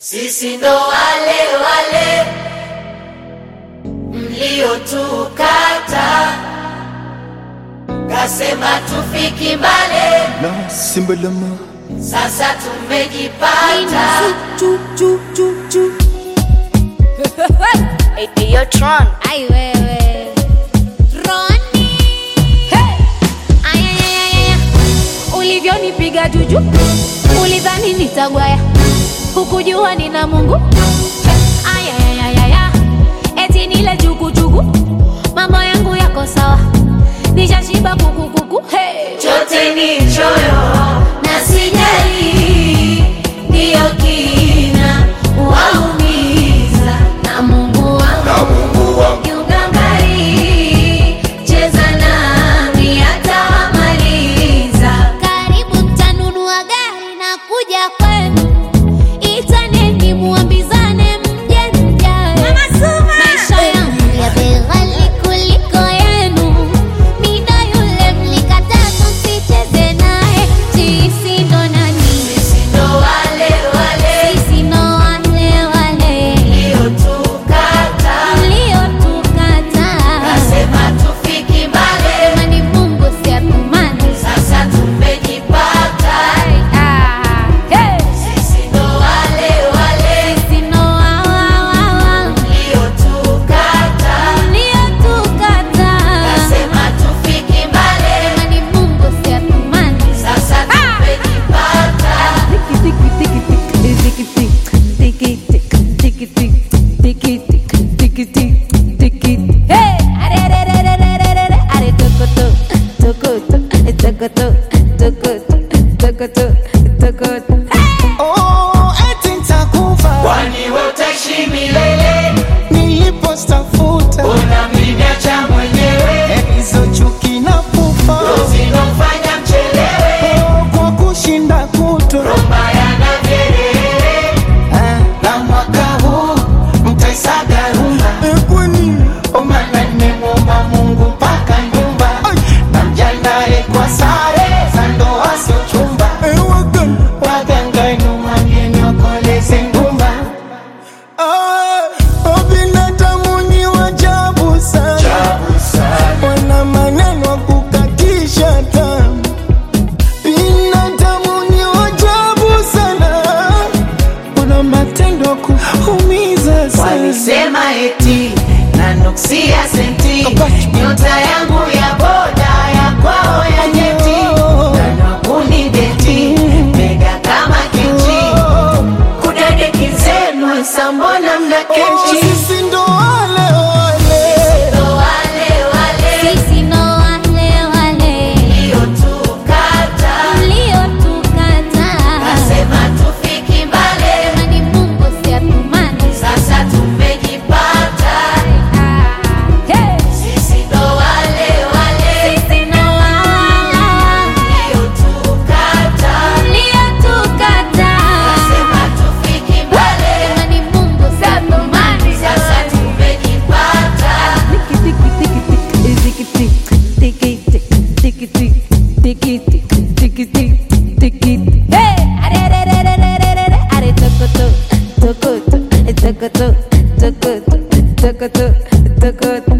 Sisi ndo wale wale mliotukata, kasema tufiki mbali, na simbalama sasa tumejipata. Hey, yo Tron. Ay wewe Roni, hey! Ay. Ulivyonipiga juju, ulidhani nitagwaya, hukujua nina Mungu. Ay, eti nile jugu, mambo yangu yako sawa, nishashiba kuku, hey! Chote ni choyo na sijali, ndiyo kina waumiza. Na Mungu wangu kiugangari, cheza nami atamaliza. Karibu mtanunua gari na kuja kwenu, itaneni muambizane mje mjae. Maisha yangu ya bei ghali kuliko yenu, mida yule mlikataa tusicheze naye. Sisi ndo nani? Sisi ndo wale wale Sisi ndo wale wale mliotukata, mliotukataa, kasema tufiki mbali, sema ni Mungu si atumani. sasa tumejipata. Hey! Sisi ndo wale wale Sisi ndo mliotukata, mliotukataa, kasema tufiki mbali, sema ni Mungu si atumani. sasa tumejipata. Hey! Are tokoto. oh, eti nitakufa Kwani wewe utaishi milele, nilipostafuta unamniacha mwenyewe, hizo chuki na pufa zinofanya mchelewe, kwa kushinda kuto mbaya na vyelele. na mwaka huu mtaisaga rumba kwani Omana nimemuomba Mungu mpaka nyumba, na mjandae kwa sare za ndoa sio chumba. Waganga nyuma nyenyokoleze ngumba, binadamu ni wajabu sana, wana maneno ya kukatisha tamaa. Binadamu ni wajabu sana, wana matendo ya kuumiza sana. walisema eti na nuksia senti, nyota yangu ya boda ya kwao ya nyeti, na kunideti mega kama kiti, kudadeki zenu sambona mna kechi. Sisi ndo wale wale Ndo wale wale Sisi ndo wale wale mliotukata, mliotukataa, kasema tufiki mbali, sema ni Mungu si atumani. sasa tumejipata. Hey! Sisi ndo wale wale Sisi ndo mliotukata, mliotukataa, kasema tufiki mbali, sema ni Mungu si atumani. sasa tumejipata. Hey! Are tokoto.